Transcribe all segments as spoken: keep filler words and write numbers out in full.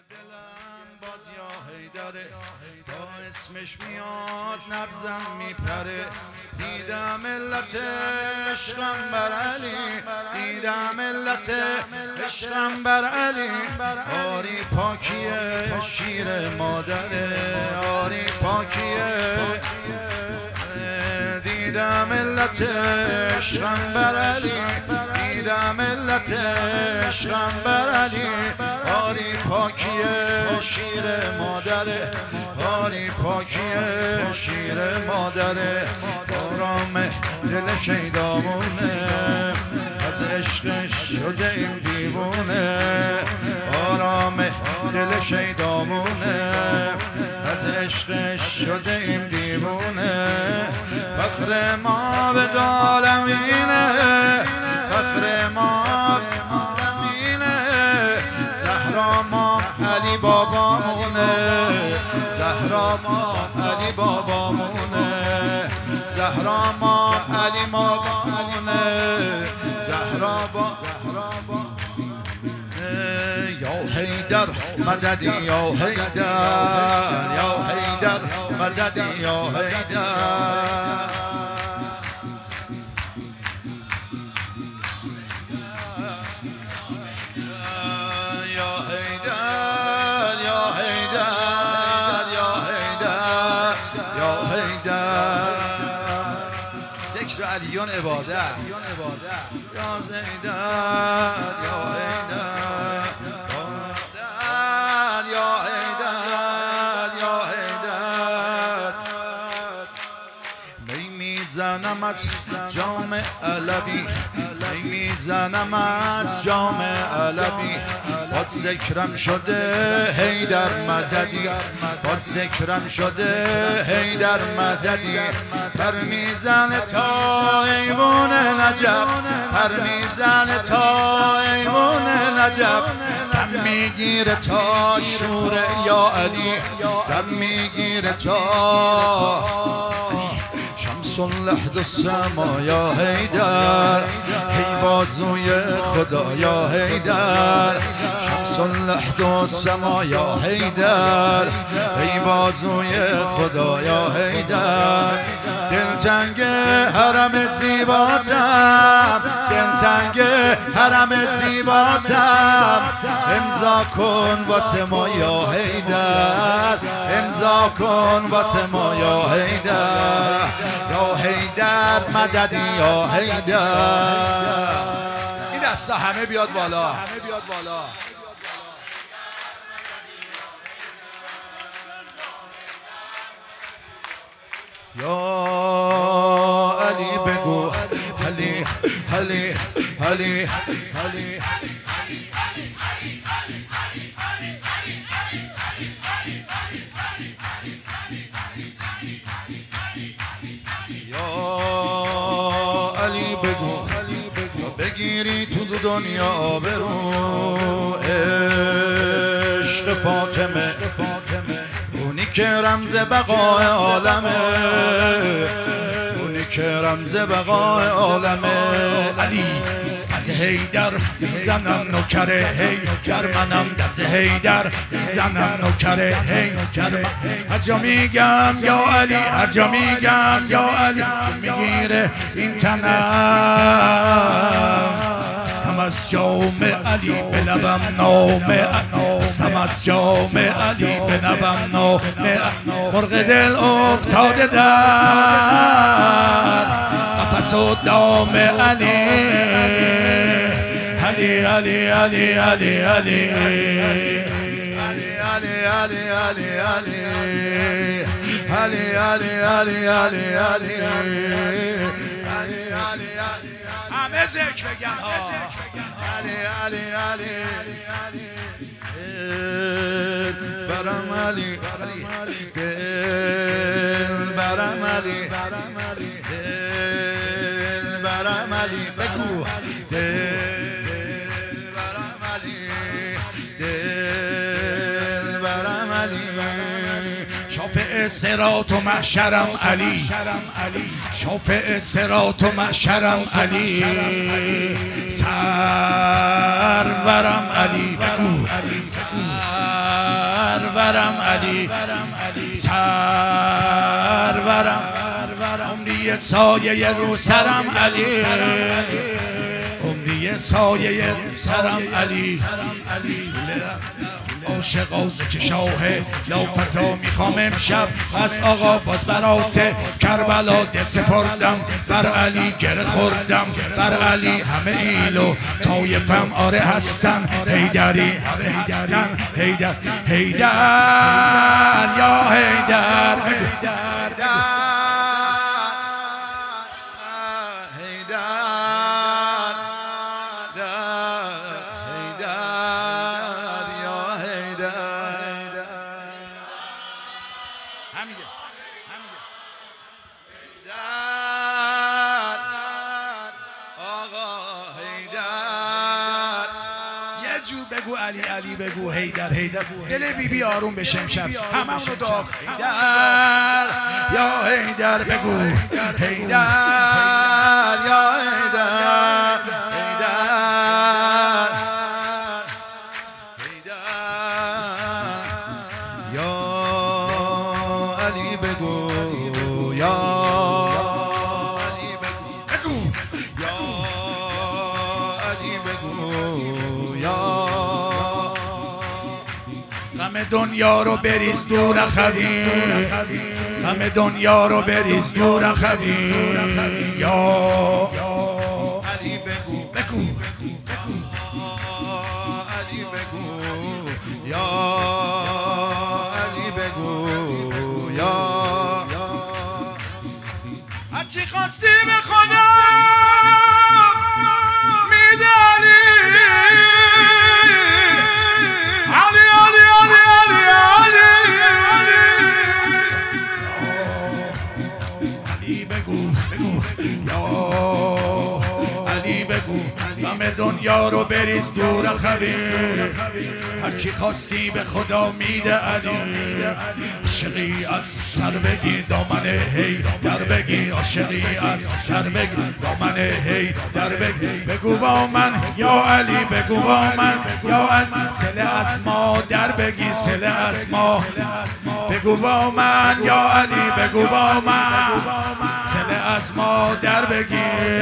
دلم باز یا حیدره، تا اسمش میاد نبزم میپره. دیدم ملت عشقم بر علی، دیدم ملت عشقم بر علی. آری پاکیه شیر مادره، آری پاکیه. دیدم ملت عشقم بر علی، دیدم ملت عشقم بر علی. آری پاکیه شیر مادره، آری پاکیه شیر مادره. آرام دل شیدامونه، از عشقش شده این دیوونه. آرام دل شیدامونه، از عشقش شده این دیوونه. فخر ما به عالمینه، فخر ما به عالمینه. زهرا ما علی بابامونه، زهرا ما علی بابامونه. زهرا ما علی بابامونه، زهرا با یا حیدر مددی یا حیدر، یا حیدر مددی یا حیدر. علیون عباده یا زیدن یا حیدر، یا حیدر یا حیدر. می میزنم از جام علوی، می میزنم از جام علوی. با ذکرم شده حیدر مددی، با ذکرم شده حیدر مددی. پر میزن تا ایوون نجف، پر میزن تا ایوون نجف. دم میگیره تا شور یا علی، دم میگیره تا شمس لحد السما یا حیدر. ای بازوی خدا یا حیدر، شمس لحد السما یا حیدر. ای بازوی خدا یا حیدر. دلتنگ حرم زیباتم، دلتنگ حرم زیباتم. امضا کن واسه ما یا حیدر، امضا کن واسه ما یا حیدر. یا حیدر مددی یا حیدر. این دسته همه بیاد بالا، همه بیاد بالا. یا علی بگو علی علی علی علی. یا علی بگو تا بگیری تو دنیا برو. عشق فاطمه اونی که رمز بقای عالمه، اونی که رمز بقای عالمه. علی دت حیدر میزنم نوکره حیدر منم، دت حیدر میزنم نوکره حیدر من. هر جا میگم یا علی، هر جا میگم یا علی، چون میگیره این تنم. استم از جام علی به لبم نامه، استم از جام علی به لبم نامه. مرغ دل افتاده در قفس و دام علی. علی علی علی علی علی علی علی علی علی علی علی علی علی علی علی. همه ذکر بگن ها. علی علی علی برم علی، دل برم علی، دل برم علی. بگو دل برم علی، دل برم علی. شافع شافع صراط و محشرم علی، شافع صراط و محشرم علی، سرورم علی، بگو سرورم علی، سرورم عمری سایه رو سرم علی، عمری سایه رو سرم علی. عاشقا که شاه یا فتا میخوام امشب از آقا باز برات کربلا دل سپردم، بر علی گره خوردم، بر علی همه ایلو طایفم آره هستن، حیدری هستن، حیدر حیدر یا حیدر بگو علی علی بگو حیدر حیدر، دل بی بی آروم بشه امشب، هممون رو دعا حیدر یا حیدر، بگو حیدر یا حیدر، حیدر حیدر یا علی بگو، یا علی بگو، بگو یا علی بگو، غم دنیا رو بریز دور خوی، غم دنیا رو بریز دور خوی، یا علی بگو بگو علی بگو، یا علی بگو، یا هرچی خواستی به خدا میده علی، غم دنیا رو بریز دور خوی، هرچی خواستی به خدا میده علی، عاشقی از سر بگی دامن هی در بگی، عاشقی از سر بگی دامن هی در بگی، بگو با من یا علی، بگو با من یا علی، سله از ما در بگی، سله از ما، بگو با من یا علی، بگو با من سله از ما در بگی،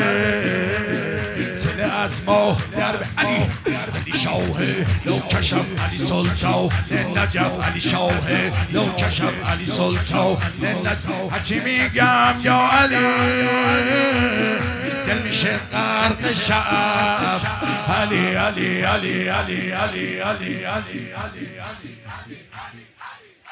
سله از ما در علی، علی شاه لو کشف علی سلطان نجف، علی شاه لو کشف علی سلطان نجف، هرچی میگم یا علی دل میشه غرق شعب، علی علی علی علی علی علی علی علی علی